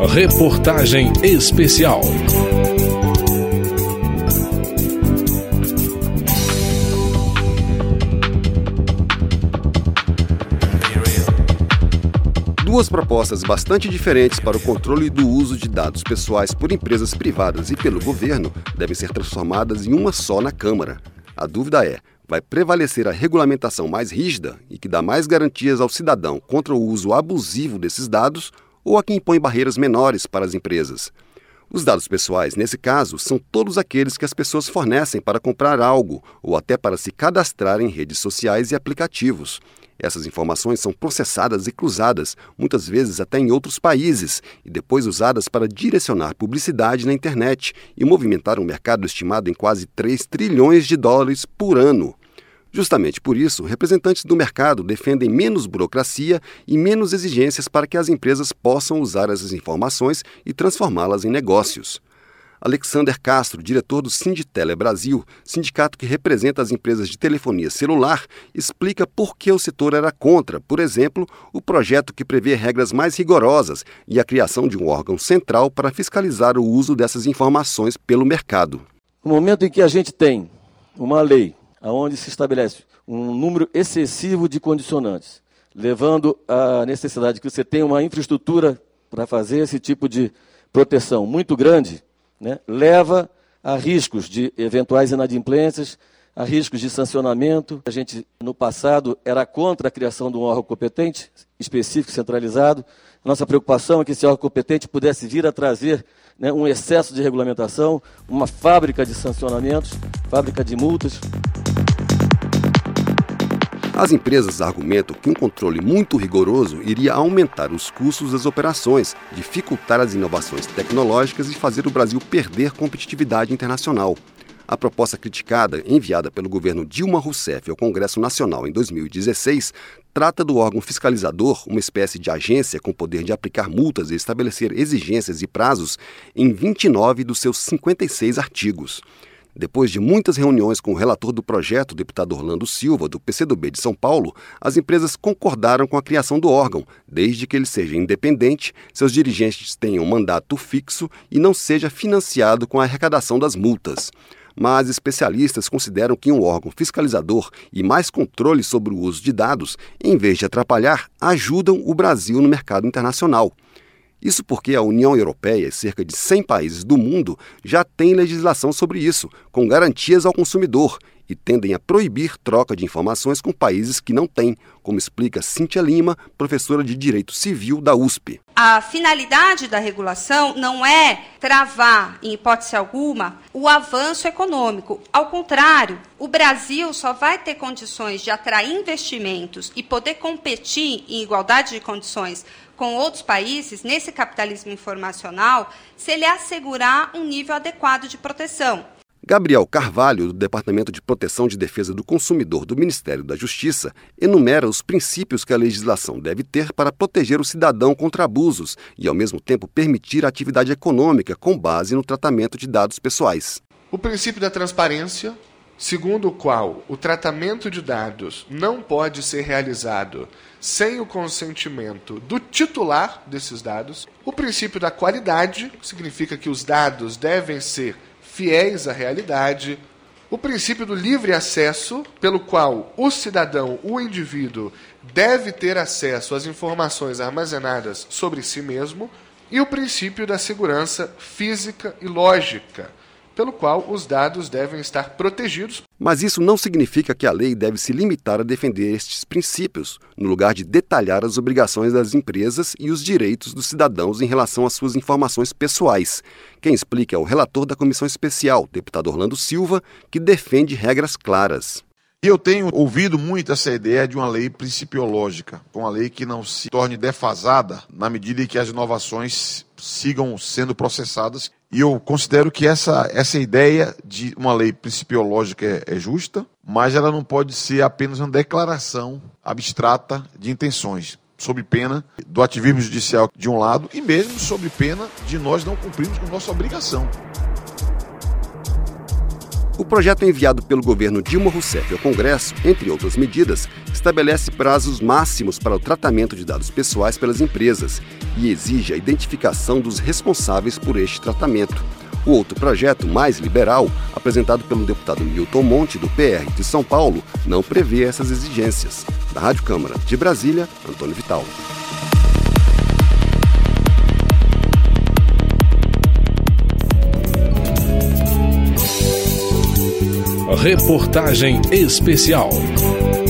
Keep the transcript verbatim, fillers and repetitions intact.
Reportagem especial. Duas propostas bastante diferentes para o controle do uso de dados pessoais por empresas privadas e pelo governo devem ser transformadas em uma só na Câmara. A dúvida é, vai prevalecer a regulamentação mais rígida e que dá mais garantias ao cidadão contra o uso abusivo desses dados ou a que impõe barreiras menores para as empresas? Os dados pessoais, nesse caso, são todos aqueles que as pessoas fornecem para comprar algo ou até para se cadastrar em redes sociais e aplicativos. Essas informações são processadas e cruzadas, muitas vezes até em outros países, e depois usadas para direcionar publicidade na internet e movimentar um mercado estimado em quase três trilhões de dólares por ano. Justamente por isso, representantes do mercado defendem menos burocracia e menos exigências para que as empresas possam usar essas informações e transformá-las em negócios. Alexander Castro, diretor do Sinditele Brasil, sindicato que representa as empresas de telefonia celular, explica por que o setor era contra, por exemplo, o projeto que prevê regras mais rigorosas e a criação de um órgão central para fiscalizar o uso dessas informações pelo mercado. No momento em que a gente tem uma lei onde se estabelece um número excessivo de condicionantes, levando à necessidade que você tenha uma infraestrutura para fazer esse tipo de proteção muito grande, né, leva a riscos de eventuais inadimplências, a riscos de sancionamento. A gente, no passado, era contra a criação de um órgão competente, específico, centralizado. Nossa preocupação é que esse órgão competente pudesse vir a trazer, né, um excesso de regulamentação, uma fábrica de sancionamentos, fábrica de multas. As empresas argumentam que um controle muito rigoroso iria aumentar os custos das operações, dificultar as inovações tecnológicas e fazer o Brasil perder competitividade internacional. A proposta criticada, enviada pelo governo Dilma Rousseff ao Congresso Nacional em dois mil e dezesseis, trata do órgão fiscalizador, uma espécie de agência com poder de aplicar multas e estabelecer exigências e prazos em vinte e nove dos seus cinquenta e seis artigos. Depois de muitas reuniões com o relator do projeto, o deputado Orlando Silva, do P C do B de São Paulo, as empresas concordaram com a criação do órgão, desde que ele seja independente, seus dirigentes tenham mandato fixo e não seja financiado com a arrecadação das multas. Mas especialistas consideram que um órgão fiscalizador e mais controle sobre o uso de dados, em vez de atrapalhar, ajudam o Brasil no mercado internacional. Isso porque a União Europeia e cerca de cem países do mundo já têm legislação sobre isso, com garantias ao consumidor, e tendem a proibir troca de informações com países que não têm, como explica Cíntia Lima, professora de Direito Civil da U S P. A finalidade da regulação não é travar, em hipótese alguma, o avanço econômico. Ao contrário, o Brasil só vai ter condições de atrair investimentos e poder competir em igualdade de condições com outros países, nesse capitalismo informacional, se ele assegurar um nível adequado de proteção. Gabriel Carvalho, do Departamento de Proteção de Defesa do Consumidor do Ministério da Justiça, enumera os princípios que a legislação deve ter para proteger o cidadão contra abusos e, ao mesmo tempo, permitir a atividade econômica com base no tratamento de dados pessoais. O princípio da transparência, segundo o qual o tratamento de dados não pode ser realizado sem o consentimento do titular desses dados. O princípio da qualidade, que significa que os dados devem ser fiéis à realidade. O princípio do livre acesso, pelo qual o cidadão, o indivíduo, deve ter acesso às informações armazenadas sobre si mesmo. E o princípio da segurança física e lógica, pelo qual os dados devem estar protegidos. Mas isso não significa que a lei deve se limitar a defender estes princípios, no lugar de detalhar as obrigações das empresas e os direitos dos cidadãos em relação às suas informações pessoais. Quem explica é o relator da Comissão Especial, deputado Orlando Silva, que defende regras claras. Eu tenho ouvido muito essa ideia de uma lei principiológica, uma lei que não se torne defasada na medida em que as inovações sigam sendo processadas. E eu considero que essa, essa ideia de uma lei principiológica é, é justa, mas ela não pode ser apenas uma declaração abstrata de intenções, sob pena do ativismo judicial de um lado e mesmo sob pena de nós não cumprirmos com nossa obrigação. O projeto enviado pelo governo Dilma Rousseff ao Congresso, entre outras medidas, estabelece prazos máximos para o tratamento de dados pessoais pelas empresas e exige a identificação dos responsáveis por este tratamento. O outro projeto, mais liberal, apresentado pelo deputado Milton Monte, do P R de São Paulo, não prevê essas exigências. Da Rádio Câmara de Brasília, Antônio Vital. Reportagem especial.